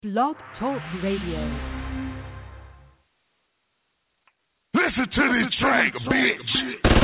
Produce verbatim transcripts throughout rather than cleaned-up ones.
Blog Talk Radio. Listen to this track, bitch.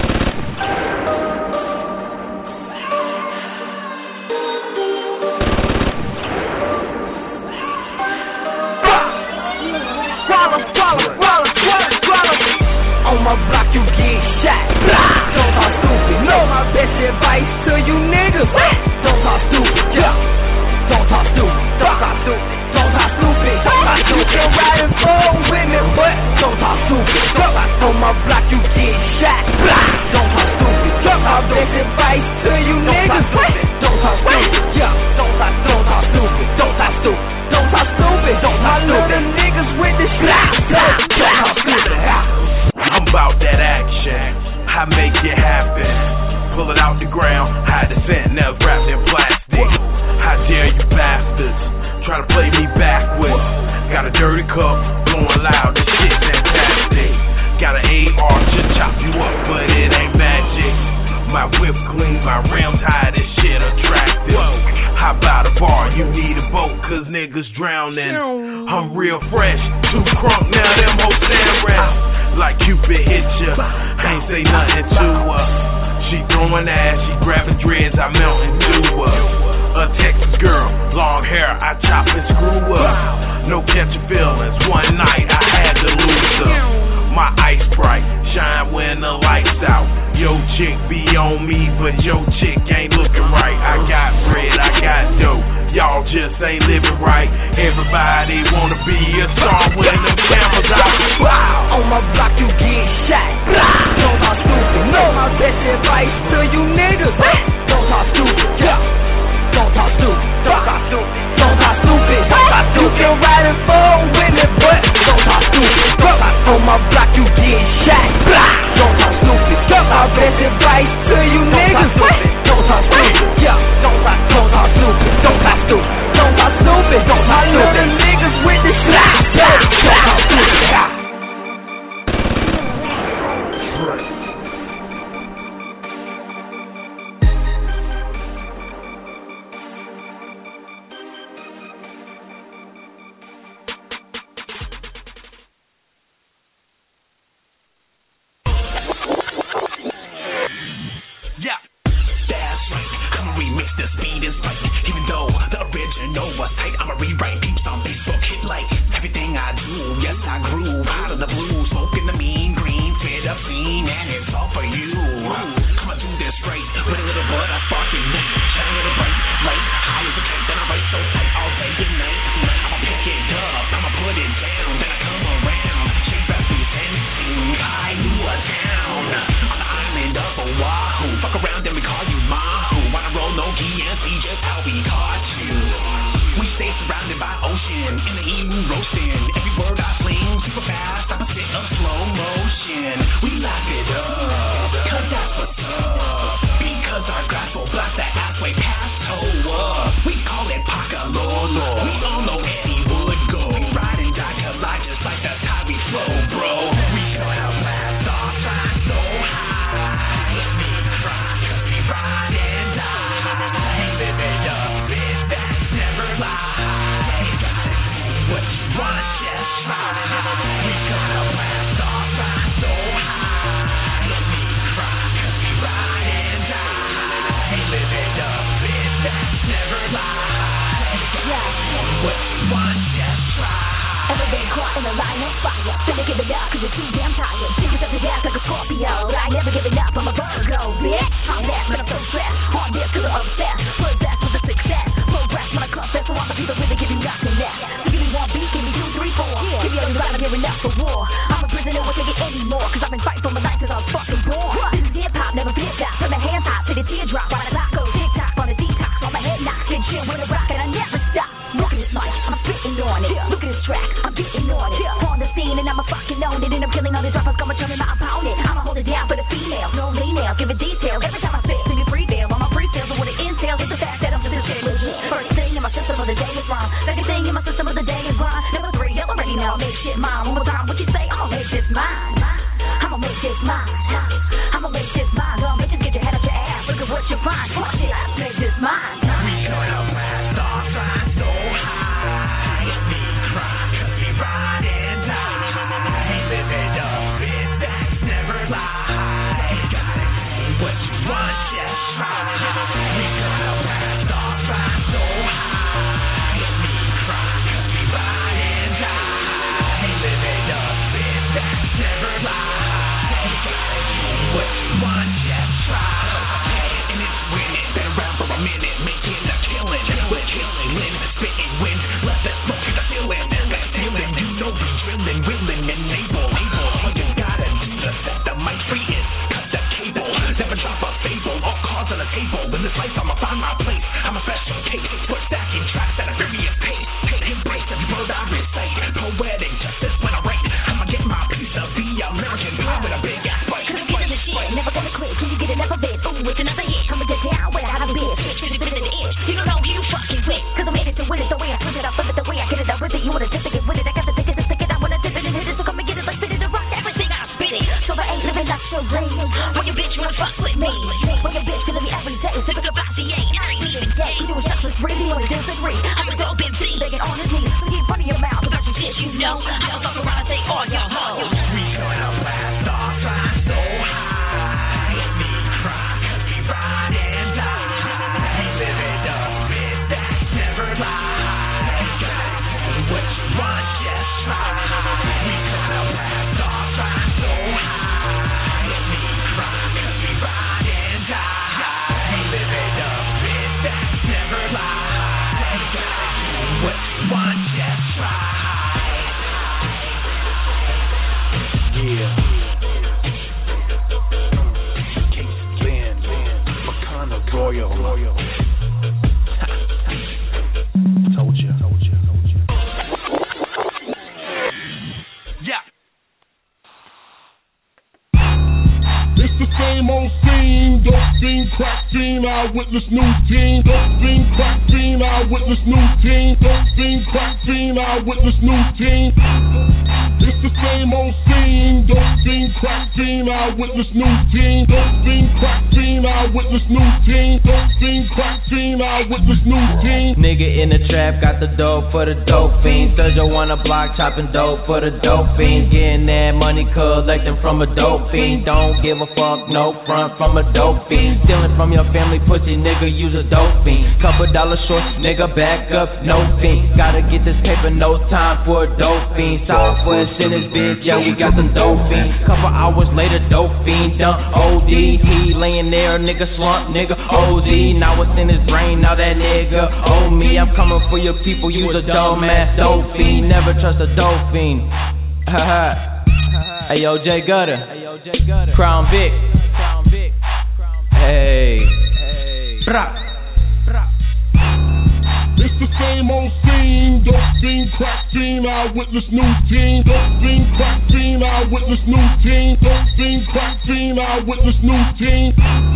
Swallow, swallow, swallow, swallow, swallow. On my block you get shot. Don't talk stupid. No, my best advice to you niggas. Don't talk stupid. Yeah. Don't talk stupid. Don't talk stupid. Don't talk stupid. Don't talk stupid. You can ride and fall with me, but don't talk stupid. On my block you get shot. Don't talk stupid. My best advice to you niggas. Don't talk stupid. Yeah. Don't talk. Don't talk stupid. Don't talk stupid. Don't talk stupid. Don't talk stupid. Little niggas with the shit. Don't talk stupid. I'm about that action. I make it happen. Pull it out the ground. Hide the scent. Now wrapped in plastic. How dare you bastards try to play me backwards. Got a dirty cup, blowing loud, this shit fantastic. Got an A R to chop you up, but it ain't magic. My whip clean, my rims high, this shit attractive. How about a bar? You need a boat, cause niggas drowning. I'm real fresh, too crunk, now them hoes stand rest. Like Cupid hit ya, I ain't say nothing to her. She throwing ass, she grabbing dreads, I melt into her. A Texas girl, long hair, I chop and screw up. No catching feelings, one night I had to lose her. My ice bright, shine when the lights out. Yo chick be on me, but yo chick ain't looking right. I got bread, I got dough, y'all just ain't living right. Everybody wanna be a star when the cameras out. On my block you get shot. Don't talk stupid. No, my best advice to you niggas. Don't talk stupid. Yeah. Don't talk stupid. Don't talk stupid. Don't talk stupid. Don't talk stupid. You can ride and fall with me, but don't talk stupid. On my block you get shot. Don't talk stupid. My best advice to you niggas. Don't talk stupid. Yeah. Don't talk. Don't talk stupid. Don't talk stupid. Don't talk stupid. Don't talk stupid. The niggas with the shot. Don't talk stupid. I'ma make this mine. Don't make you get your head up your ass. Look at what you find. Fuck it, make this mine. We gonna blast off, fly so high. smoke is a feeling, that feeling. You know we drilling, willing, and able. All you gotta do to set the mic free is cut the cable. Never drop a fable, all cards on the table. In this life, I'ma find my place. I'm a special case, split stacking tracks at a furious pace. Embrace every word I recite. Poetic justice when I write. I'ma get my piece of the American pie with a big ass bite. Cause I'm giving the shit, never gonna quit till you get another bit. Ooh, it's another hit, I'ma get down where I been. Shit, shit, bit in the itch. You don't know who you fucking with. Cause I made it to win it, the way I put it, I flip it, the way I get it, I rip it. You wanna dip it, get with it, I got the ticket to stick it. I wanna dip it and hit it, so come and get it like spit it and rock everything I spit it. So I ain't living like so great. When your bitch wanna fuck with me. When your bitch gonna be every day, so look about the eight. We in day, we doing shots with really on a different rate. I'm a dope M C, begging on his knees. So keep running your mouth about some shit you know. I don't fuck around and say all y'all hoes. We gonna blast off, fly so high. Let me cry, cause we ride and die. We live it up, bitch, that's never lie. What you want, just try. We gonna blast off, fly so high. Let me cry, cause we ride and die. We live it up, bitch, that's never lie. What you want, just try. Yeah. Case Lynn, Makana Royal. Told you, told you, told you. Yeah. It's the same old scene, dope scene, crack scene, eyewitness new team. Dope scene, crack scene, eyewitness new team. Dope scene, crack scene, eyewitness new team. It's the same old scene, dope scene, crack scene, eyewitness new team. Dope scene, crack scene, eyewitness new team. Dope scene, crack scene, eyewitness new team. Nigga in the trap got the dope for the dope fiends. Sergio on the block chopping dope for the dope fiends. Getting that money collecting from a dope fiend. Don't give a fuck, no front from a dope fiend. Stealing from your family, pussy nigga, use a dope fiend. Couple dollars short, nigga, back up, no fiend. Gotta get this paper, no time for a dope fiend. Southwest in this bitch, yeah, we got some dope fiends. Couple hours later, dope fiend done O D. He laying there, nigga slump, nigga O Z. Now it's in his brain, now that nigga owe me. I'm coming for your people, use a dumb ass dope fiend. Never trust a dope fiend. Hey yo, Jay Gutter, Crown Vic. Hey, it's the same old scene, dope scene, crack scene, eyewitness new team. Dope scene, crack scene, eyewitness new team. Dope scene, crack scene, eyewitness new team.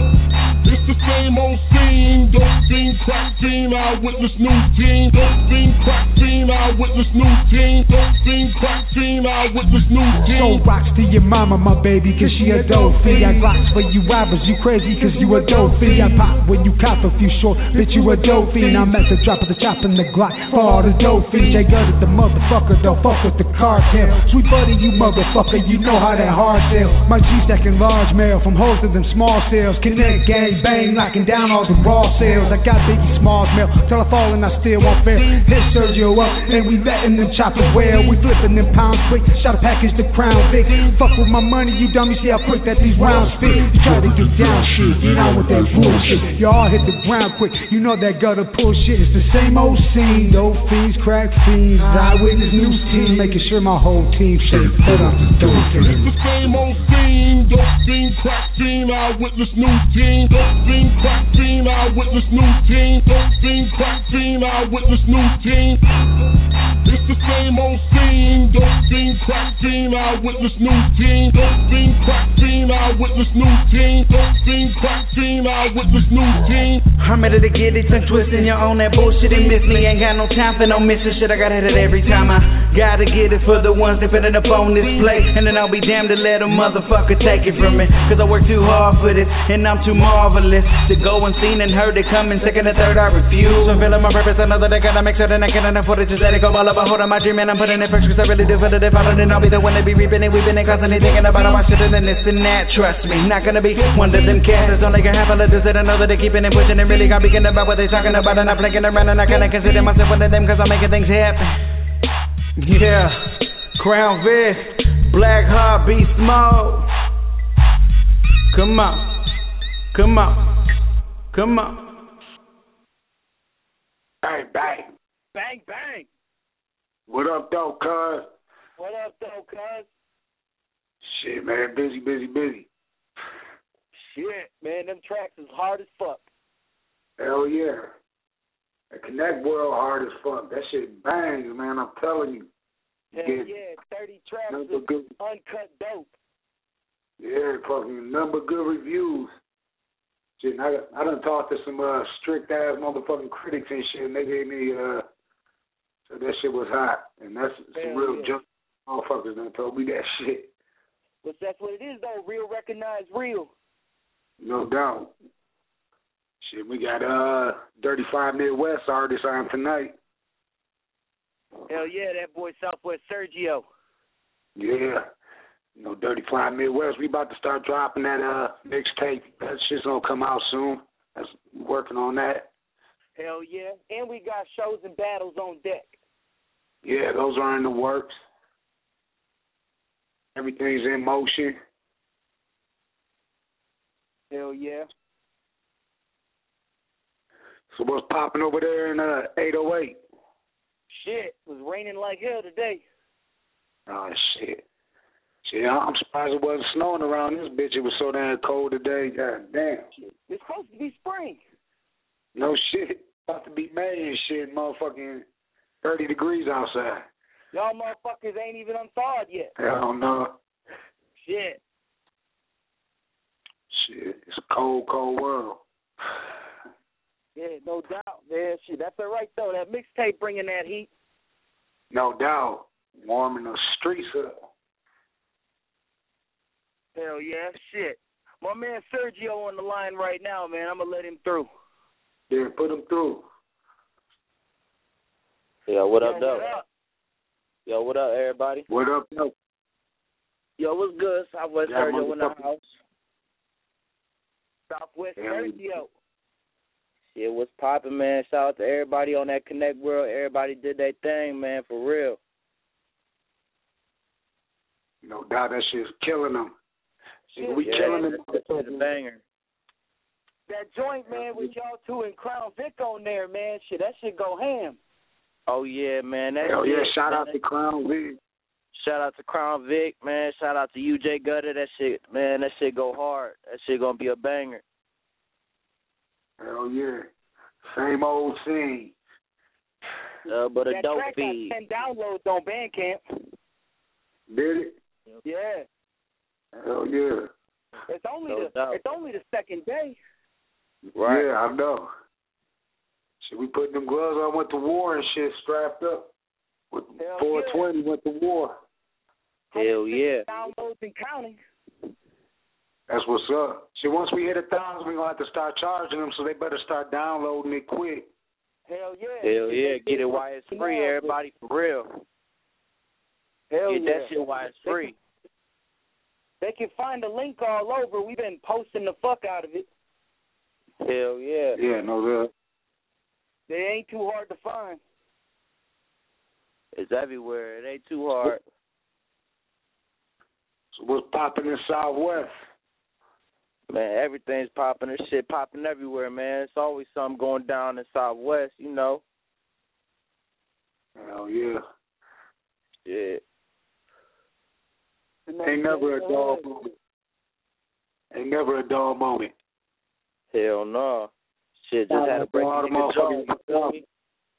It's the same old scene, dope scene, crack scene, eyewitness new team. Dope scene, crack scene, eyewitness new team. Dope scene, crack scene, eyewitness new team. So rocks to your mama, my baby, cause she a dope fiend. I glocks for you robbers, you crazy cause you a dope fiend. I pop when you cop if you short, bitch you a dope fiend. I'm at the drop of the chop in the Glock for all the dope fiends. Jay Gutter the motherfucker, don't fuck with the cartel. Sweet buddy, you motherfucker, you know how that hard sell. My G stacking large mail from hoes to them small sales. Connect, gang, bang, knocking down all the raw sales. I got Biggie Smalls mail, till I fall and I still won't fail. Hit Sergio up, and we letting them choppers well. We flipping them pounds quick, shot a package the Crown Vic. Fuck with my money, you dummy, see how quick that these rounds fit. You try to get down shit, you know with that bullshit. Y'all hit the ground quick, you know that gutter pull shit. It's the same old scene, dope fiends, crack fiends. Eyewitness news team, making sure my whole team safe. Put on the dope fiends. It's the same old scene, dope scene, crack scene, eyewitness new team. Dope scene, crack scene, eyewitness new team. Dope scene, crack scene, eyewitness new team. It's the same old scene, dope scene, crack scene, eyewitness new team. Dope scene, crack scene, eyewitness new team. Dope scene, crack scene, eyewitness new team. I'm ready to get it tongue twisting, you own that bullshit and miss me. Ain't got no time for no missing shit, I gotta hit it every time. I gotta get it for the ones that fit it up on this plate. And then I'll be damned to let a motherfucker take it from me. Cause I work too hard for this, and I'm too marvelous to go unseen and heard it coming. Second and third, I refuse. I'm feeling my purpose, I know that I gotta make sure that I can't afford it. Just let it go all about holding my dream, and I'm putting it first. Cause I really do feel it. If I don't, then I'll be the one to be reaping and weeping and constantly thinking about all my shit and this and that. Trust me, not gonna be one of them cats that's only gonna have a little that I know that they're keeping and pushing and really got beginning about what they're talking about. And I'm playing around and I kinda consider myself one of them cause I'm making things happen. Yeah, Crown Vic, Black Heart, Beast Mode. Come on, come on, come on. Bang, bang. Bang, bang. What up, though, cuz? What up, though, cuz? Shit, man, busy, busy, busy. Shit, man, them tracks is hard as fuck. Hell yeah. The Connect World hard as fuck. That shit bangs, man, I'm telling you. Hell Get yeah, thirty tracks number of good, uncut dope. yeah, fucking number good reviews. Shit, I, I done talked to some uh, strict-ass motherfucking critics and shit, and they gave me, uh, so that shit was hot. And that's some Hell real yeah. junk motherfuckers done told me that shit. But that's what it is, though. Real recognize real. No doubt. Shit, we got uh Dirty Five Midwest artists on tonight. Hell yeah, that boy Southwest Sergio. Yeah. You know, Dirty Five Midwest, we about to start dropping that uh mixtape. That shit's gonna come out soon. That's working on that. Hell yeah. And we got shows and battles on deck. Yeah, those are in the works. Everything's in motion. Hell yeah. So what's popping over there in uh eight oh eight? Shit, it was raining like hell today. Oh shit. Shit, I'm surprised it wasn't snowing around this bitch. It was so damn cold today. God damn. It's supposed to be spring. No shit. About to be May and shit, motherfucking thirty degrees outside. Y'all motherfuckers ain't even unthawed yet. Hell no. Shit. Shit, it's a cold, cold world. Yeah, no doubt, man. Shit, that's all right, though. That mixtape bringing that heat. No doubt. Warming the streets up. Hell yeah, shit. My man Sergio on the line right now, man. I'm going to let him through. Yeah, put him through. Yo, what Yo, up, though? What up? Yo, what up, everybody? What up, yo? Yo, what's good? Southwest Yeah, Sergio in the house. Southwest Yeah, Sergio. Shit, what's poppin', man? Shout out to everybody on that Connect World. Everybody did their thing, man, for real. No doubt that shit's killing them. Shit, we yeah, killing them. That's a banger. That joint, man, with y'all two and Crown Vic on there, man. Shit, that shit go ham. Oh, yeah, man. That Hell shit, yeah, shout man. out to Crown Vic. Shout out to Crown Vic, man. Shout out to U J Gutter. That shit, man, that shit go hard. That shit gonna be a banger. Hell yeah. Same old scene. Uh, but a that dope track feed. got ten downloads on Bandcamp. Did it? Yeah. Hell yeah. It's only No the doubt. it's only the second day. Right. Yeah, I know. Shit, we put them gloves on, went to war and shit, strapped up. With Hell four twenty, yeah. went to war. Hell yeah. Downloads and counting. That's what's up. See, once we hit a thousand, we're going to have to start charging them, so they better start downloading it quick. Hell yeah. Hell yeah. They- Get it while it's free, everybody, for real. Hell Get yeah. that shit while it's free. They can find the link all over. We've been posting the fuck out of it. Hell yeah. Yeah, no doubt. They ain't too hard to find. It's everywhere. It ain't too hard. So what's popping in Southwest? Man, everything's popping. This shit popping everywhere, man. It's always something going down in Southwest, you know. Hell yeah. Yeah. Ain't never a dull moment. Ain't never a dull moment. Hell no. Shit, just had to break all the the nigga jaw, you feel motherfuckers. me?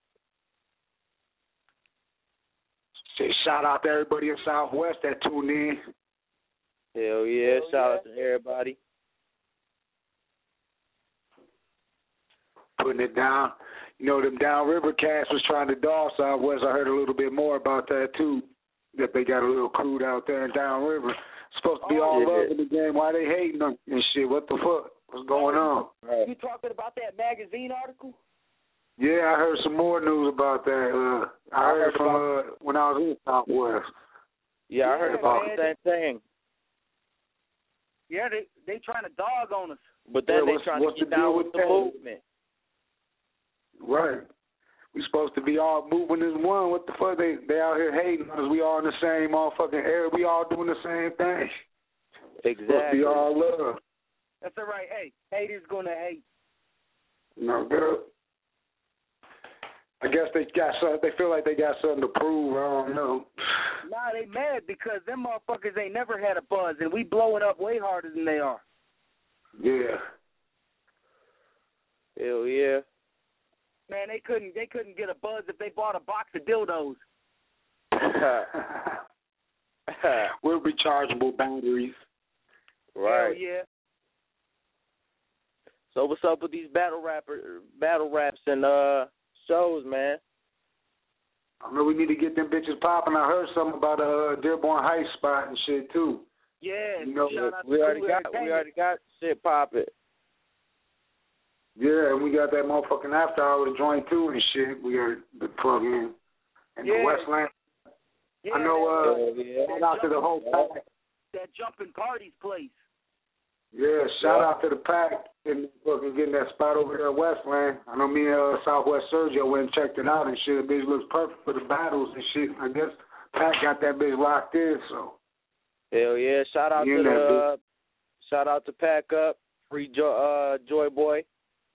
Say shout out to everybody in Southwest that tuned in. Hell yeah. Hell Shout yeah. out to everybody. Putting it down. You know, them Downriver cats was trying to dog Southwest. I heard a little bit more about that, too, that they got a little crude out there in Downriver. It's supposed to be Oh, all yeah. love in the game. Why they hating them and shit? What the fuck? What's going on? Right. You talking about that magazine article? Yeah, I heard some more news about that. Uh, I, I heard, heard from about- uh, when I was in Southwest. Yeah, I heard Yeah, about man. the same thing. Yeah, they they trying to dog on us. But then Yeah, they what's- trying what's to get the deal down with with the that? movement. Right. We supposed to be all moving as one. What the fuck? They they out here hating on us. We all in the same motherfucking area. We all doing the same thing. Supposed to Exactly. be all love. That's all right. Hey, haters gonna hate. No good. I guess they got some. They feel like they got something to prove. I don't know. Nah, they mad because them motherfuckers ain't never had a buzz, and we blowing up way harder than they are. Yeah. Hell yeah. Man, they couldn't. They couldn't get a buzz if they bought a box of dildos. With rechargeable batteries. Right. Hell yeah. So what's up with these battle rapper, battle raps and uh shows, man? I know we need to get them bitches popping. I heard something about a uh, Dearborn Heights spot and shit too. Yeah, you know, shout out we to already Cool got we already got shit popping. Yeah, and we got that motherfucking after hour joint too and shit. We got the plug in and yeah. the Westland. Yeah, I know. Uh, yeah. shout out to the whole pack. That jumping parties place. Yeah, shout yeah. out to the pack and fucking getting that spot over there at Westland. I know me and uh, Southwest Sergio went and checked it out and shit. The bitch looks perfect for the battles and shit. I guess Pack got that bitch locked in, so. Hell yeah! Shout out you to the bitch. uh, shout out to Pack Up, Free jo- uh, Joy Boy.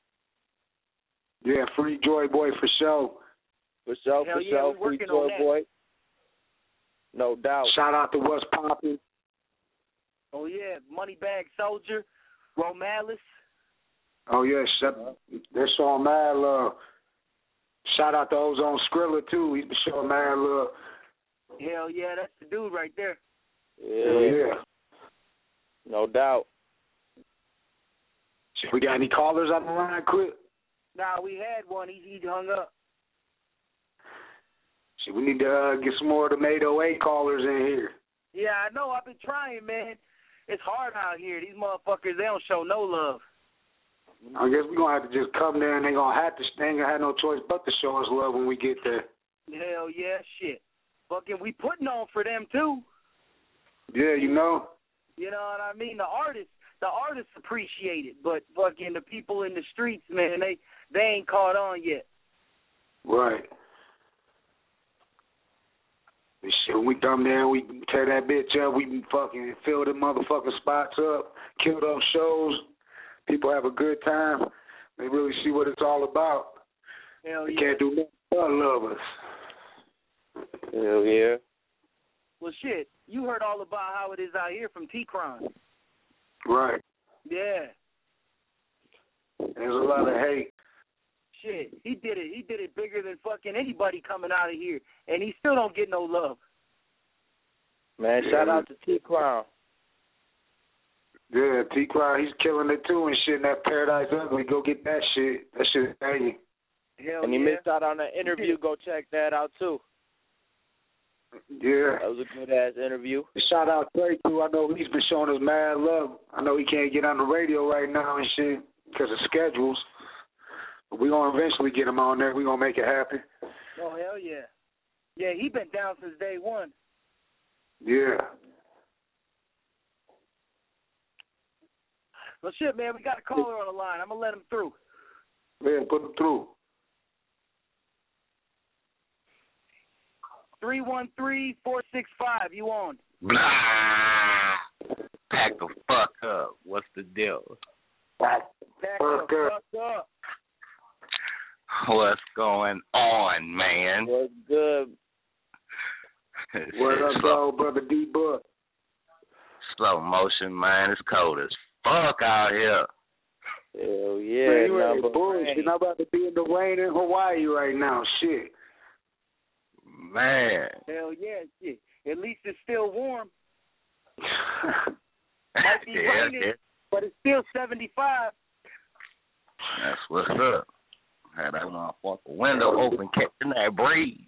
Yeah, Free Joy Boy for sure. For sure, Hell for yeah, sure, we Free working Joy on that. Boy. No doubt. Shout out to What's Poppin'. Oh yeah, Moneybag Soldier, Romalis. Oh yeah, they're showing mad love. Shout out to Ozone Skrilla too. He's been showing mad love. Hell yeah, that's the dude right there. Yeah. Hell yeah. No doubt. We got any callers on the line, quick? Nah, we had one. He he hung up. Shit, we need to uh, get some more of the eight oh eight callers in here. Yeah, I know. I've been trying, man. It's hard out here. These motherfuckers, they don't show no love. I guess we're going to have to just come there and they're going to have to, they ain't going to have no choice but to show us love when we get there. Hell yeah, shit. Fucking, we putting on for them, too. Yeah, you know. You know what I mean? The artists, the artists appreciate it, but fucking the people in the streets, man, they, they ain't caught on yet. Right. Shit, when we come there, we tear that bitch up. We can fucking fill them motherfucking spots up, kill those shows. People have a good time. They really see what it's all about. Hell they yeah. can't do nothing but love us. Hell yeah. Well, shit, you heard all about how it is out here from T-Cron. Right. Yeah. There's a lot of hate. Shit, he did it. He did it bigger than fucking anybody coming out of here, and he still don't get no love. Man, yeah. Shout out to T-Crown. Yeah, T-Crown, he's killing it too and shit in that Paradise Ugly. Go get that shit. That shit is banging. Hell and he yeah. missed out on that interview. Go check that out too. Yeah. That was a good ass interview. Shout out Trey too. I know he's been showing us mad love. I know he can't get on the radio right now and shit because of schedules. But we're going to eventually get him on there. We're going to make it happen. Oh, hell yeah. Yeah, he been down since day one. Yeah. Well, shit, man, we got a caller on the line. I'm going to let him through. Yeah, put him through. three one three, four six five, you on. Blah. Pack the fuck up. What's the deal? Pack the fuck up. What's going on, man? What's good? What up, slow, though, brother D-Buck? Slow motion, man. It's cold as fuck out here. Hell yeah. Man, you ready bullshit. I'm about to be in the rain in Hawaii right now. Shit. Man. Hell yeah, shit. At least it's still warm. Might be yeah, raining, yeah. but it's still seventy-five. That's what's up. Had that motherfucker window open, catching that breeze.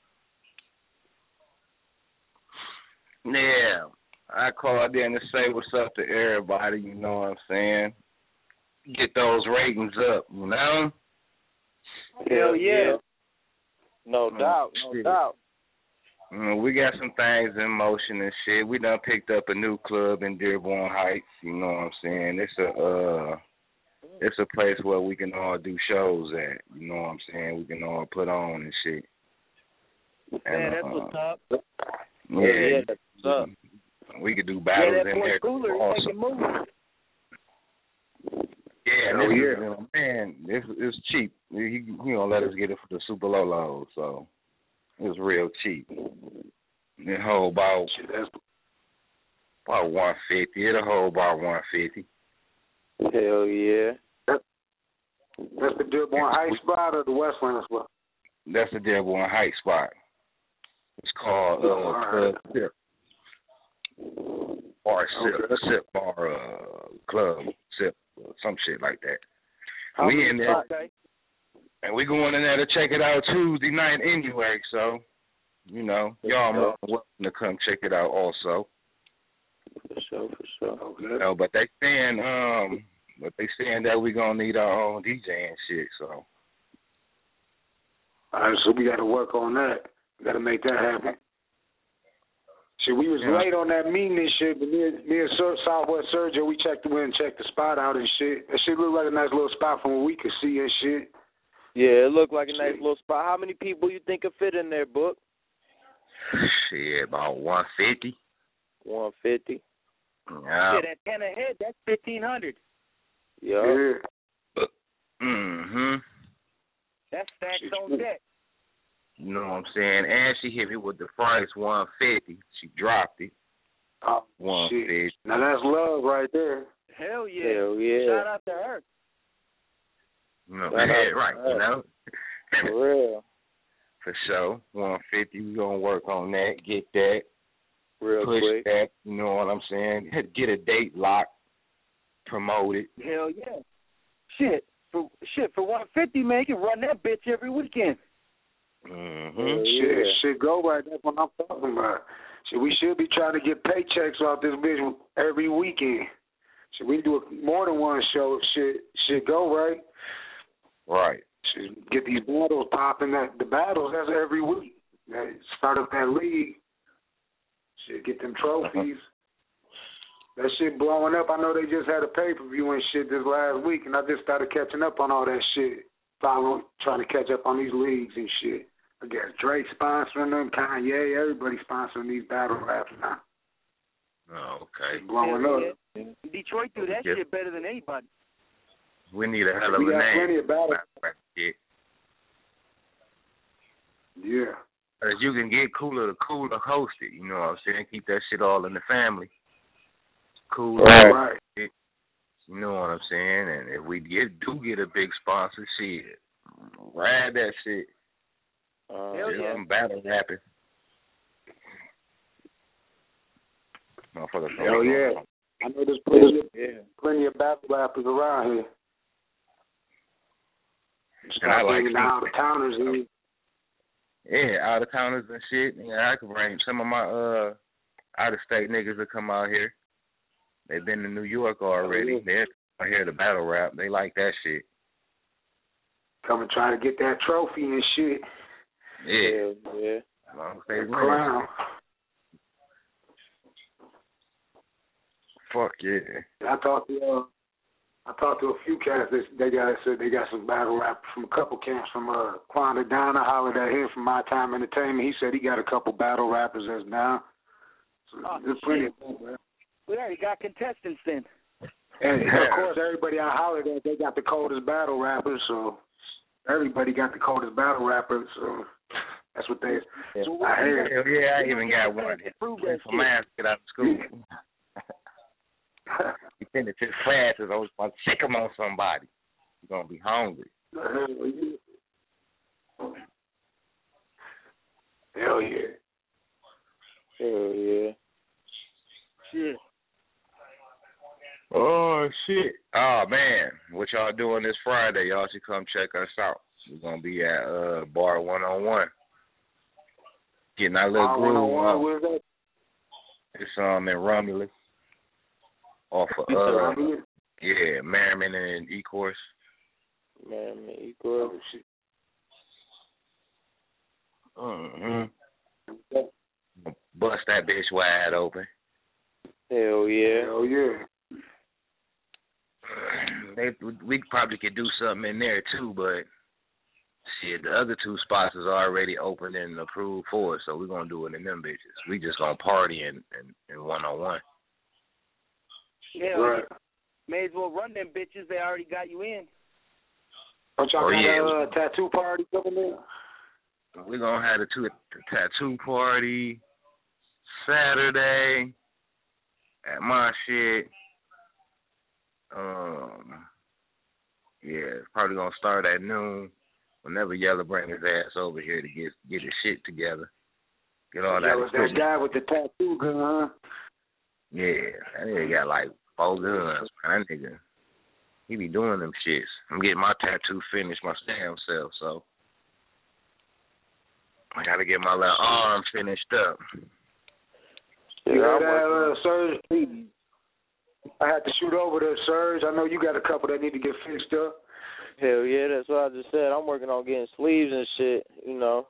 Yeah, I called in to say what's up to everybody, you know what I'm saying? Get those ratings up, you know? Hell yeah. No Oh, doubt, no shit. doubt. Mm, we got some things in motion and shit. We done picked up a new club in Dearborn Heights, you know what I'm saying? It's a, uh... It's a place where we can all do shows at. You know what I'm saying? We can all put on and shit. Yeah, And, that's uh, what's up. Yeah, yeah, that's what's up. We could do battles yeah, that in boy there. Cooler is Awesome. making moves. Yeah, oh, this yeah. Is, you know, man, it's it's cheap. He he gonna let us get it for the Super Lolo, so it's real cheap. It hold about Shit, that's, about one fifty. It'll hold about one fifty. Hell yeah. that, that's the Dearborn Heights spot or the Westland spot? That's the Dearborn Heights spot. It's called Oh, uh, right. Club Sip. Or Sip, Okay. Sip Bar uh, Club Sip, or some shit like that. How we many in there, Okay. and we going in there to check it out Tuesday night anyway. So, you know, y'all more than welcome to come check it out also. For sure, for sure. Okay. You know, but they saying, um, but they saying that we gonna need our own D J and shit. So. All right, so we got to work on that. We got to make that happen. Shit, we was Yeah. late on that meeting and shit, but me, and- me and Sir, Southwest Sergio, we checked the in and checked the spot out and shit. That shit looked like a nice little spot from what we could see and shit. Yeah, it looked like a nice little spot. How many people you think could fit in there, Book? Shit, about one fifty. one fifty. Yeah. Shit, at ten a head, that's fifteen hundred. Yeah. Yeah. Mm-hmm. That's stacks on deck. You know what I'm saying? And she hit me with the price one fifty. She dropped it. Oh, one fifty. shit. Now that's love right there. Hell yeah. Hell yeah. Shout out to her. You know, Shout out yeah, to right, her. you know? For real. For sure. one fifty, we gonna work on that, get that, Real push quick. that, you know what I'm saying? Get a date locked, promote it. Hell yeah. Shit. For shit, for one fifty, man, you can run that bitch every weekend. Mm-hmm. Hell Shit, yeah. shit go right. That's what I'm talking about. Shit, we should be trying to get paychecks off this bitch every weekend. Shit, we do more than one show. Shit, shit go right. Right. Shit, get these battles popping. That the battles that's every week. That start up that league. Shit, get them trophies. That shit blowing up. I know they just had a pay per view and shit this last week, and I just started catching up on all that shit. Following, trying to catch up on these leagues and shit. I guess Drake sponsoring them, Kanye, everybody sponsoring these battle raps now. Oh, okay. It's blowing Hell up. yeah. Detroit do that Yep. shit better than anybody. We need a hell of We a got name. plenty of battles. Yeah. Yeah. As you can get cooler to cooler host it, you know what I'm saying? Keep that shit all in the family. Cool. Right. Right. You know what I'm saying? And if we get do get a big sponsor, shit, ride that shit. Uh, Hell you know, yeah. I'm battle rapping. Motherfuckers. Hell yeah. I know there's plenty, of, yeah. plenty of battle rappers around here. And I Start like bringing the out of towners in. Yeah, out of towners and shit. Yeah, I could bring some of my uh out of state niggas to come out here. They've been to New York already. Oh, yeah. They're out here to battle rap. They like that shit. Come and try to get that trophy and shit. Yeah. Hell yeah. As long as they That win. crown. Fuck yeah. I talked to uh, I talked to a few cats. That they got said they got some battle rappers from a couple camps from uh, Quanda Donna hollered at him from My Time Entertainment. He said he got a couple battle rappers that's down. So Oh, there's plenty shit. of them. We already got contestants then. And of course, everybody I hollered at, they got the coldest battle rappers. So everybody got the coldest battle rappers. So that's what they. So I heard. Hell yeah, I even got one. Prove Went that for shit. mine to get out of school. He sent it to his classes. I was going to check him on somebody. He's going to be hungry. Hell yeah. Hell yeah. Shit. Oh, shit. Oh, man. What y'all doing this Friday? Y'all should come check us out. We're going to be at uh, Bar one oh one. Getting our little Bar groove one oh one, on. where's that? It's um, in Romulus. Off of, You said uh, Romulus? yeah, Merriman and E-Course. Man, man, equal. Oh, shit. Mm-hmm. Bust that bitch wide open. Hell yeah. Hell yeah. They, we probably could do something in there too, but shit, the other two spots is already open and approved for us, so we're gonna do it in them bitches. We just gonna party in in, in one on one. Yeah. Right. May as well run them bitches. They already got you in. Don't y'all Oh, got yeah. a uh, tattoo party coming in? We're going to have the, two, the tattoo party Saturday at my shit. Um, yeah, it's probably going to start at noon whenever Yellow bring his ass over here to get get his shit together. Get all that That was that equipment. guy with the tattoo gun, huh? Yeah, that nigga got like four guns. That nigga, he be doing them shits. I'm getting my tattoo finished my damn self, so I gotta get my little arm finished up. You heard that, uh, Serge? I had to shoot over there, Serge. I know you got a couple that need to get fixed up. Hell yeah, that's what I just said. I'm working on getting sleeves and shit, you know.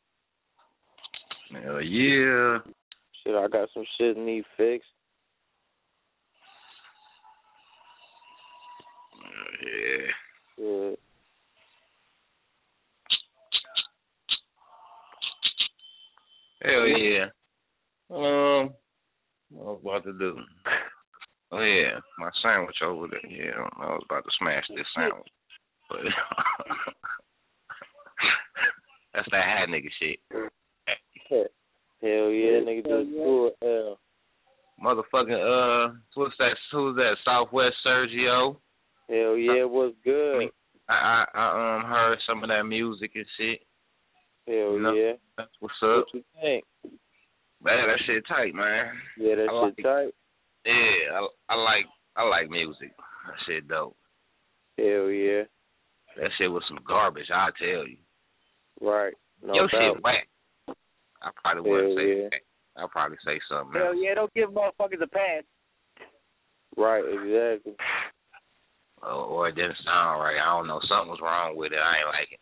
Hell yeah. Shit, I got some shit need fixed. Yeah. Yeah. Hell yeah. Um, what I was about to do? Oh yeah, my sandwich over there. Yeah, I was about to smash this sandwich, but that's that hot nigga shit. Hell yeah, nigga just cool as hell. Motherfucking uh, what's that? Who's that? Southwest Sergio. Hell yeah, what's good? I, I I um heard some of that music and shit. Hell you know? yeah. That's what's up. What you think? Man, that shit tight, man. Yeah, that I shit like, tight. Yeah, I I like I like music. That shit dope. Hell yeah. That shit was some garbage, I tell you. Right. No Your doubt. shit whack. I probably Hell wouldn't say yeah. that. I'll probably say something Hell else. yeah, don't give motherfuckers a pass. Right, exactly. Or, or it didn't sound right. I don't know. Something was wrong with it. I ain't like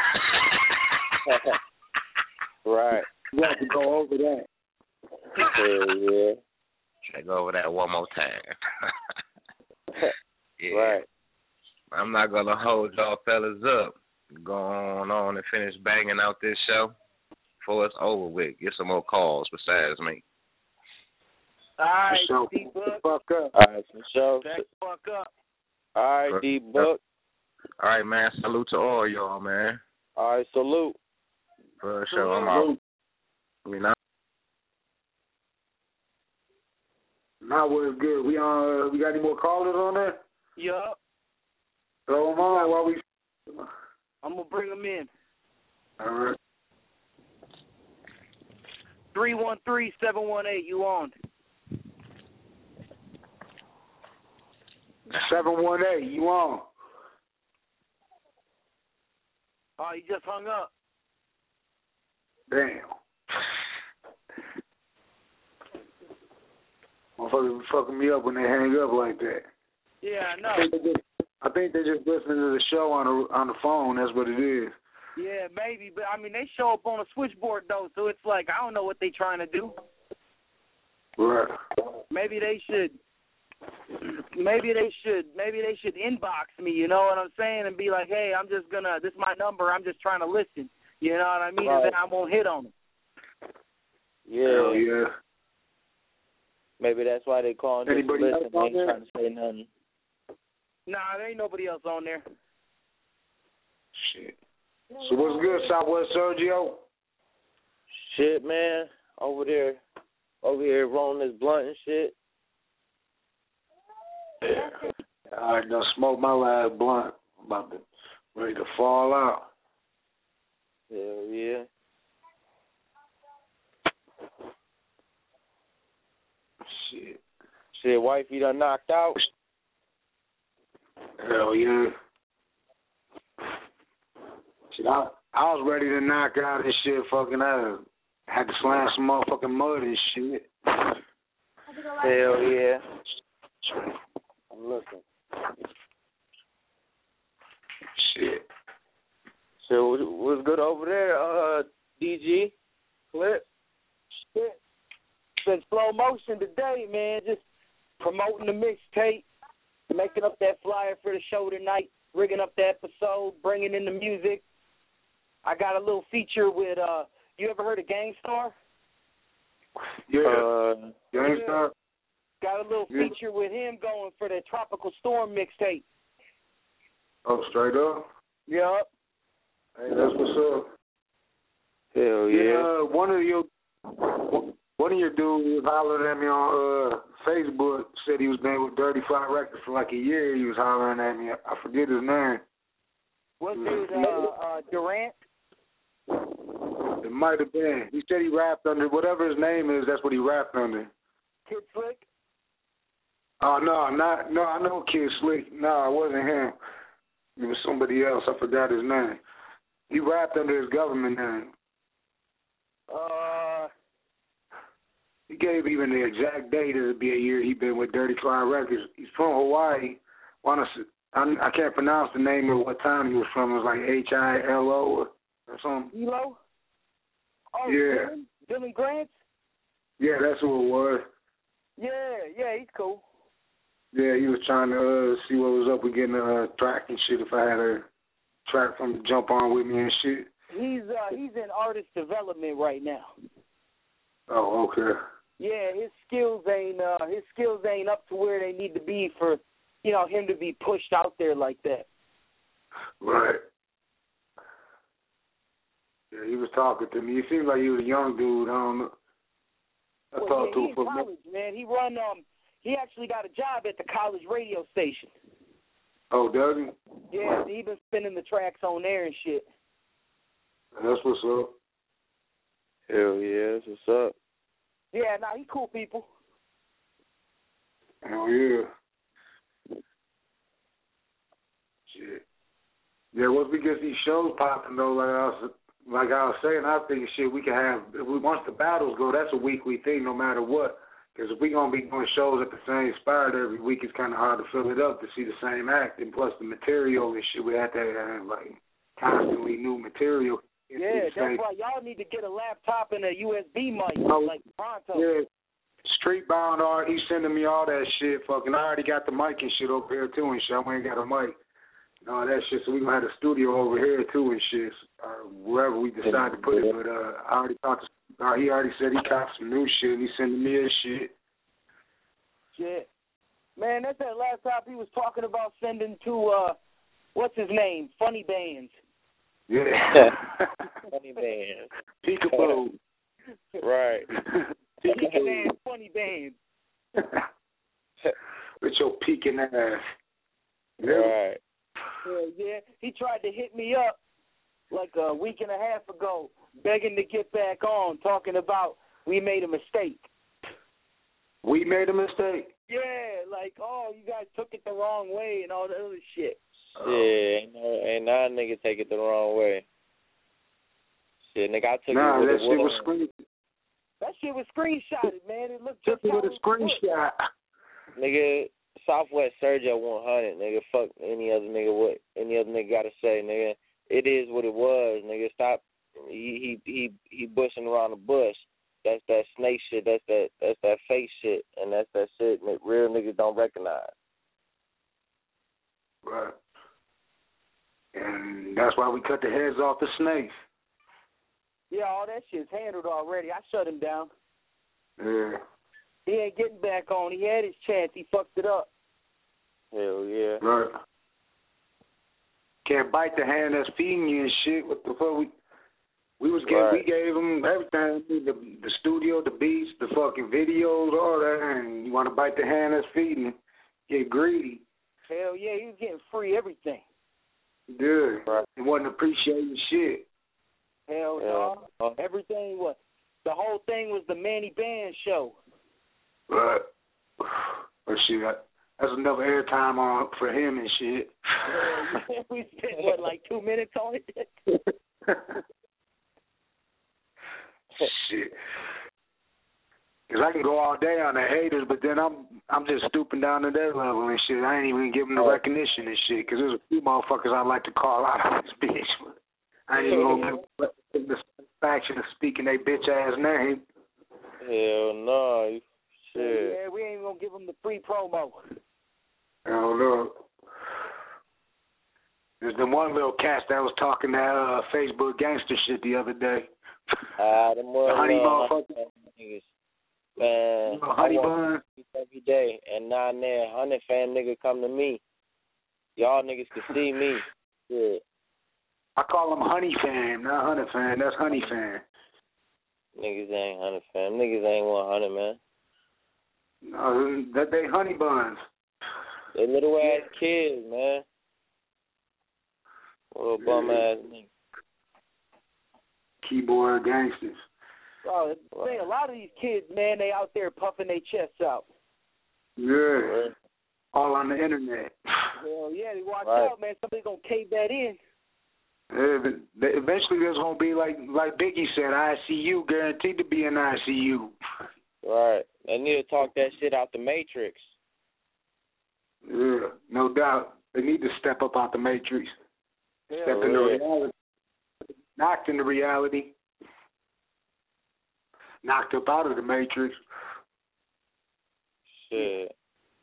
it. Right. You have to go over that. Hell yeah. Check over that one more time. Yeah. Right. I'm not going to hold y'all fellas up. Go on on and finish banging out this show before it's over with. Get some more calls besides me. All right, So, D-Book. fuck up. All right, for sure. Back the fuck up. All right, D-Book. All right, man. Salute to all y'all, man. All right, salute. For sure. I'm out. I mean, I Now we're good. We on. Uh, we got any more callers on there? Yup. Throw them on while we. I'm going to bring them in. All right. three one three, seven one eight, you on. seven one eight, you on. Oh, you just hung up. Damn. Motherfuckers be fucking me up when they hang up like that. Yeah, I know. I think they just, I think they just listening to the show on the on the phone. That's what it is. Yeah, maybe, but I mean, they show up on a switchboard though, so it's like I don't know what they trying to do. Right. Maybe they should. Maybe they should. Maybe they should inbox me. You know what I'm saying? And be like, hey, I'm just gonna. This is my number. I'm just trying to listen. You know what I mean? Right. And then I won't hit on them. Yeah. Hell yeah. Maybe that's why they calling just to Anybody else listen. They on ain't there? trying to say nothing. Nah, there ain't nobody else on there. Shit. So what's good, Southwest Sergio? Shit, man. Over there. Over here rolling this blunt and shit. Yeah. I done smoked my last blunt. I'm about to ready to fall out. Hell yeah. Shit. Shit, wifey done knocked out. Hell yeah. Shit, I, I was ready to knock out this shit fucking out. Had to slam some motherfucking mud and shit. Hell yeah. I'm looking. Shit. So what- what's good over there, uh, D G? Clip? Shit. Been slow motion today, man. Just promoting the mixtape, making up that flyer for the show tonight, rigging up the episode, bringing in the music. I got a little feature with, uh, you ever heard of Gangstar? Yeah. Uh, Gangstar? Got a little Yeah. feature with him going for the Tropical Storm mixtape. Oh, straight up. Yup. Hey, that's what's up. Hell yeah. Yeah, uh, one of your one of your dudes was hollering at me on uh, Facebook. Said he was been with Dirty Fly Records for like a year. He was hollering at me. I forget his name. What dude? Uh, uh, Durant. It might have been. He said he rapped under whatever his name is. That's what he rapped under. Kid Slick. Oh no, not no. I know Kid Slick. No, it wasn't him. It was somebody else. I forgot his name. He rapped under his government name. Uh. He gave even the exact date. It'll be a year he been with Dirty Fly Records. He's from Hawaii. Wanna I, I can't pronounce the name of what town he was from. It was like H I L O or, or something. Elo? Oh, yeah. Dylan, Dylan Grant? Yeah, that's who it was. Yeah, yeah, he's cool. Yeah, he was trying to uh, see what was up with getting a uh, track and shit if I had a track from to jump on with me and shit. He's uh, he's in artist development right now. Oh, okay. Yeah, his skills ain't uh, his skills ain't up to where they need to be for, you know, him to be pushed out there like that. Right. Yeah, he was talking to me. He seemed like he was a young dude. I don't know. I well, talked yeah, to he him in for college, man. He run um he actually got a job at the college radio station. Oh, does he? Yeah, he been spinning the tracks on there and shit. That's what's up. Hell yeah, that's what's up. Yeah, nah, he cool people. Hell yeah. Shit. Yeah, once we get these shows popping though, like I was like I was saying, I think shit we can have. If we once the battles go, that's a weekly thing, no matter what. Because if we gonna be doing shows at the same spot every week, it's kind of hard to fill it up to see the same act, and plus the material and shit. We have to have like constantly new material. Yeah, that's why y'all need to get a laptop and a U S B mic, oh, like pronto. Yeah, Streetbound art, he's sending me all that shit. Fucking, I already got the mic and shit over here too and shit. I ain't got a mic. No, that shit. So we gonna have a studio over here too and shit, uh, wherever we decide to put it. But uh, I already talked to. Uh, he already said he got some new shit. And he's sending me his shit. Shit, man, that's that laptop he was talking about sending to uh, what's his name? Funny Bands. Yeah. Funny Bands. Peekaboo. Right. Peeking ass Funny Bands. With your peeking ass. Yeah. Right. Yeah, yeah. He tried to hit me up like a week and a half ago, begging to get back on, talking about we made a mistake. We made a mistake? Yeah, like, oh, you guys took it the wrong way and all the other shit. Yeah, ain't, no, ain't not a nigga take it the wrong way. Shit, nigga, I took nah, it with that a shit woman. was screen. That shit was screenshotted, man. It looked just Took it how with a it was. screenshot. Nigga, Southwest Sergio one hundred, nigga. Fuck any other nigga what any other nigga gotta say, nigga. It is what it was, nigga. Stop. He he he he bushing around the bush. That's that snake shit. That's that that's that fake shit, and that's that shit that real niggas don't recognize. Right. And that's why we cut the heads off the snakes. Yeah, all that shit's handled already. I shut him down. Yeah. He ain't getting back on. He had his chance. He fucked it up. Hell yeah. Right. Can't bite the hand that's feeding you and shit. What the fuck? We we was getting, right. we gave him everything, the the studio, the beats, the fucking videos, all that. And you want to bite the hand that's feeding, get greedy. Hell yeah, he was getting free everything. Good. Right. He wasn't appreciating shit. Hell no. Yeah. Everything was. The whole thing was the Manny Band show. Right. But shit, that's enough airtime on for him and shit. Yeah, we spent what, like two minutes on it? Shit. Cause I can go all day on the haters, but then I'm I'm just stooping down to their level and shit. I ain't even giving them the recognition and shit. Cause there's a few motherfuckers I like to call out on this bitch. But I ain't even gonna give the satisfaction of speaking their bitch ass name. Hell no. Shit. Yeah, we ain't gonna give them the free promo. I don't know. There's the one little cat that was talking that uh, Facebook gangster shit the other day. Ah, uh, the honey motherfucker. Niggas. Man, you know, honey I bun. every day, and now and then, Hundred fan nigga come to me. Y'all niggas can see me. Yeah. I call him Honey Fan, not Hundred Fan. That's Honey Fan. Niggas ain't Hundred fan. Niggas ain't one hundred, man. No, that they honey buns. They little ass kids, man. Little bum ass niggas. Keyboard gangsters. Oh, man, a lot of these kids, man, they out there puffing their chests out. Yeah. All on the internet. Well, yeah, they watch Right. out, man. Somebody's gonna cave that in. Yeah, but they- eventually there's gonna be like like Biggie said, I C U, guaranteed to be in I C U. Right. They need to talk that shit out the Matrix. Yeah, no doubt. They need to step up out the Matrix. Yeah, Step into yeah. reality. Knocked into reality. Knocked up out of the Matrix. Shit.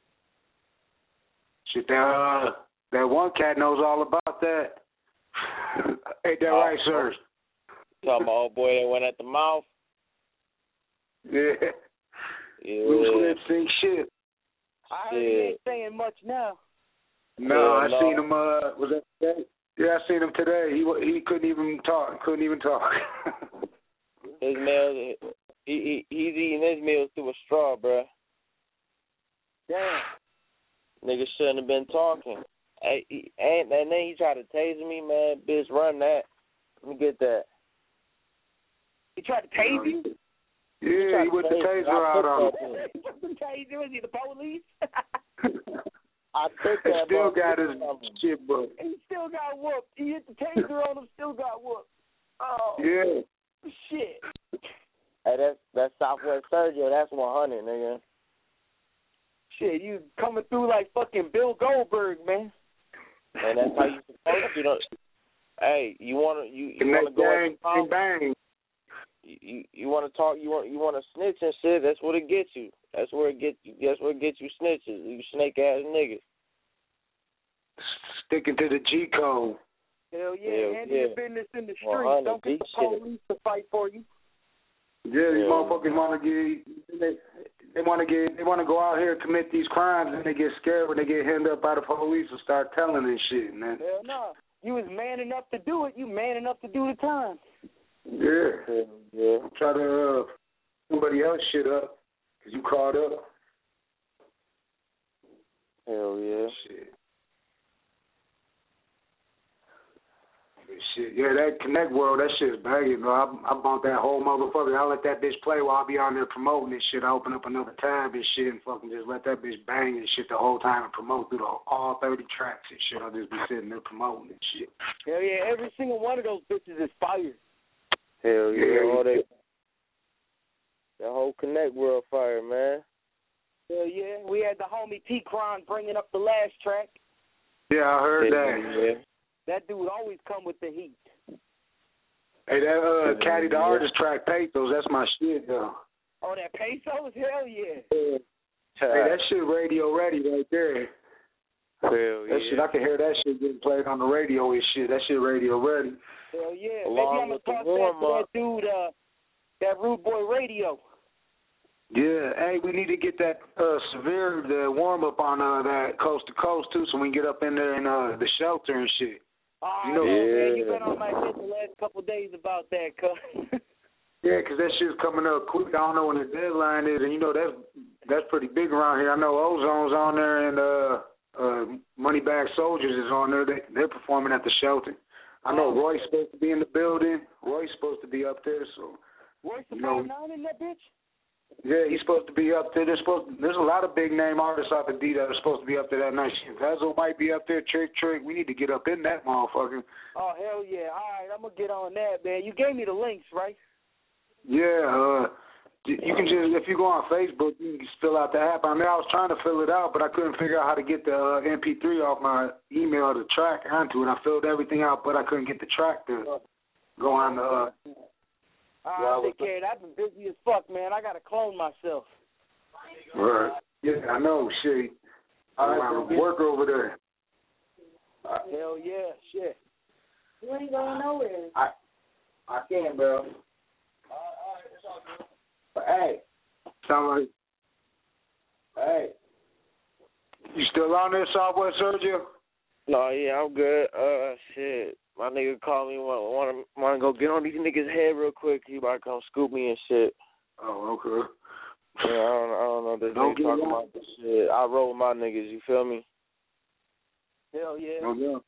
Shit, that uh, that one cat knows all about that. Ain't that right, sir? Talking about old boy that went at the mouth. Yeah. Yeah. Loose lips ain't shit. I heard he ain't saying much now. No, Yeah, I no. seen him. Uh, was that today? Yeah, I seen him today. He wa- he couldn't even talk. Couldn't even talk. His meals, he, he he's eating his meals through a straw, bruh. Damn. Nigga shouldn't have been talking. Hey, he, and, and then he tried to tase me, man. Bitch, run that. Let me get that. He tried to tase you? Yeah, he with the taser out on him. He put the taser. Was he the police? I took He that. still got his motherfucker from him. shit book. He still got whooped. He hit the taser on him, still got whooped. Oh, Yeah. shit. Hey, that's that's Southwest Sergio. That's one hundred, nigga. Shit, you coming through like fucking Bill Goldberg, man. And that's how you supposed to. Know. Hey, you wanna you, you Connect wanna go bang, at the bang, bang. You you want to talk? You want you want to snitch and shit? That's what it gets you. That's where it gets you. That's where it gets you snitches. You snake ass niggas. Sticking to the G code. Hell yeah, Hell handle yeah. your business in the one streets. hundred, Don't get the shit. police to fight for you. Yeah, these Yeah. motherfuckers want to get they they want to get they want to go out here and commit these crimes, and they get scared when they get hemmed up by the police and start telling and shit, man. Hell no. You was man enough to do it. You man enough to do the time. Yeah. Yeah. Try to uh, somebody else shit up because you caught up. Hell yeah. Shit. Shit, yeah, that Connect World, that shit's banging, bro. I, I bumped that whole motherfucker. I let that bitch play while I be on there promoting this shit. I open up another tab and shit and fucking just let that bitch bang and shit the whole time and promote through the, all thirty tracks and shit. I'll just be sitting there promoting and shit. Hell yeah, every single one of those bitches is fire. Hell yeah. Yeah. All that. The whole Connect World fire, man. Hell yeah. We had the homie T-Cron bringing up the last track. Yeah, I heard that. Yeah. That dude always come with the heat. Hey, that uh, Caddy the Yeah. Artist track, Pathos, that's my shit, though. Oh, that Pesos? Hell yeah. Hey, that shit radio ready right there. Hell That shit, I can hear that shit getting played on the radio and shit. That shit radio ready. Hell yeah. Along Maybe I'm with going the to toss that to warm-up. that dude, uh, that Rude Boy Radio. Yeah, hey, we need to get that uh, severe the warm up on uh, that coast to coast too, so we can get up in there in uh, the shelter and shit. Oh, You know- yeah, man. Yeah. You've been on my head the last couple of days about that, cuz. Yeah, 'cause that shit's coming up quick. I don't know when the deadline is, and you know that's that's pretty big around here. I know Ozone's on there, and uh, uh, Moneybag Soldiers is on there. They, they're performing at the shelter. I know Roy's supposed to be in the building. Roy's supposed to be up there, so Royce the you know, five nine in that bitch? yeah, he's supposed to be up there. There's supposed to, there's a lot of big name artists out the D that are supposed to be up there that night. Vazo might be up there. Trick Trick. We need to get up in that motherfucker. Oh, hell yeah. All right, I'm going to get on that, man. You gave me the links, right? Yeah, uh, you can just, if you go on Facebook, you can just fill out the app. I mean, I was trying to fill it out, but I couldn't figure out how to get the uh, M P three off my email to track onto it. I filled everything out, but I couldn't get the track to go on the. Uh, All Well, right, take care. I've been busy as fuck, man. I got to clone myself. Right. Yeah, I know. Shit. I want to work over there. Hell yeah, shit. You ain't going nowhere. I I can, bro. But hey, Sound like hey, You still on there, Southwest Sergio? No, yeah, I'm good. Uh, shit. My nigga called me, want want to want to go get on these niggas' head real quick. He about to come scoop me and shit. Oh, okay. Yeah, I don't, I don't know. This Don't nigga talking about this shit. I roll with my niggas. You feel me? Hell yeah. No doubt.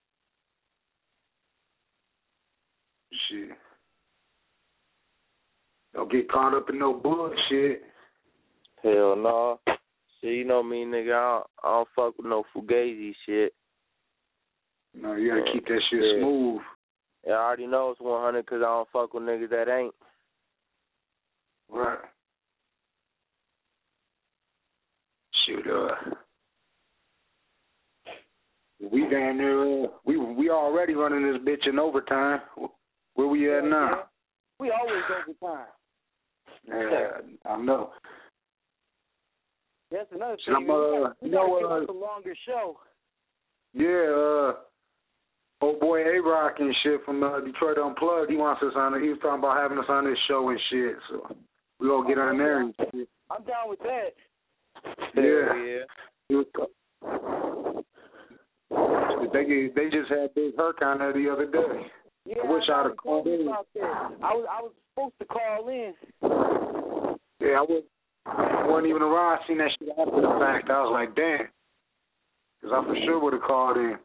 Shit. Don't get caught up in no bullshit. Hell no. Shit, you know me, nigga. I don't, I don't fuck with no fugazi shit. No, you gotta Yeah. keep that shit Yeah. smooth. Yeah, I already know it's one hundred because I don't fuck with niggas that ain't. Right. Shoot, uh, we down there, uh, we we already running this bitch in overtime. Where we at Yeah, now? yeah. We always overtime. Yeah, I know. That's another Shit, thing. I'm, man. uh, we gotta, we you know, gotta give uh, us a longer show. Yeah, uh, old boy A-Rock and shit from uh, Detroit Unplugged, he wants us on it. He was talking about having us on this show and shit, so we gonna get on there and shit. I'm down with that. Yeah. yeah. He was, they they just had Big Herc on there the other day. Yeah, I wish I I'd know have you called told me in. about that. I was I was supposed to call in. Yeah, I, was, I wasn't even around. I seen that shit after the fact. I was like, damn. Because I for sure would have called in.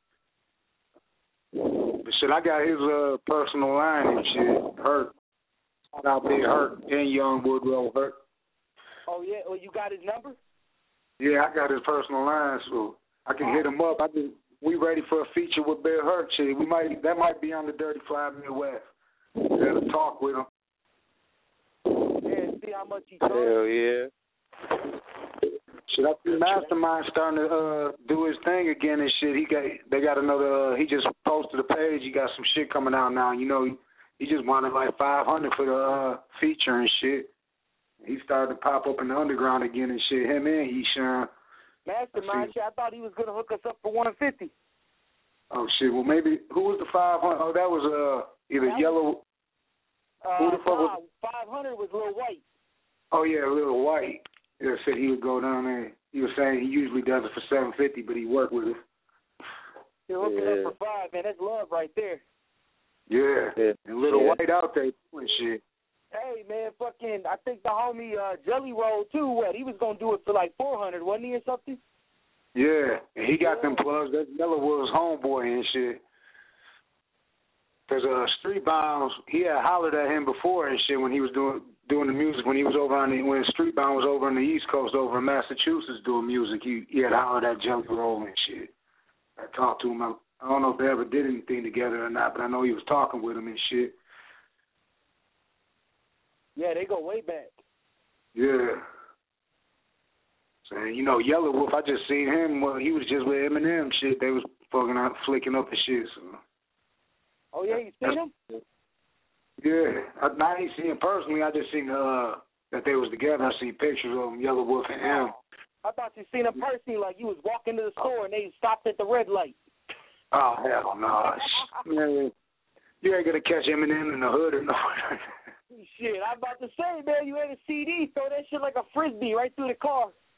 But shit, I got his uh, personal line and shit. Hurt. Shout out Big Hurt and Young Woodrow Hurt. Oh yeah, well you got his number? Yeah, I got his personal line, so I can hit him up. I just, we ready for a feature with Big Hurt shit. We might that might be on the Dirty Fly Midwest. Gotta talk with him. Yeah, see how much he charges. Hell yeah. Shit, I think Mastermind starting to uh, do his thing again and shit. He got they got another. Uh, he just posted a page. He got some shit coming out now. You know, he, he just wanted like five hundred for the uh, feature and shit. He started to pop up in the underground again and shit. Him and Eshawn. Mastermind shit, I thought he was gonna hook us up for one fifty. Oh shit. Well, maybe who was the five hundred? Oh, that was uh either that Yellow. Uh, who the fuck was? five hundred was Lil White. Oh yeah, Lil White. Yeah, said he would go down there. He was saying he usually does it for seven fifty, but he worked with us. He'll hook Yeah. it up for five, man. That's love right there. Yeah. Yeah. And Little Yeah. White out there doing shit. Hey man, fucking, I think the homie uh, Jelly Roll too. What he was gonna do it for like four hundred, wasn't he, or something? Yeah, and he got them plugs. That's Yellow Wolf's homeboy and shit. Cause uh, Street Bounds, he had hollered at him before and shit when he was doing doing the music. When he was over on the when Street Bound was over on the East Coast, over in Massachusetts doing music, he he had hollered at Jelly Roll and shit. I talked to him. I, I don't know if they ever did anything together or not, but I know he was talking with him and shit. Yeah, they go way back. Yeah. So, you know, Yellow Wolf, I just seen him. Well, he was just with Eminem shit. They was fucking out, flicking up and shit. So. Oh yeah, you seen him? Yeah, I, I ain't seen him personally. I just seen uh that they was together. I seen pictures of him, Yellow Wolf and him. I thought you seen him personally, like you was walking to the store and they stopped at the red light. Oh hell no, man! You ain't gonna catch Eminem in the hood or no. Shit, I'm about to say, man, you had a C D, throw that shit like a frisbee right through the car.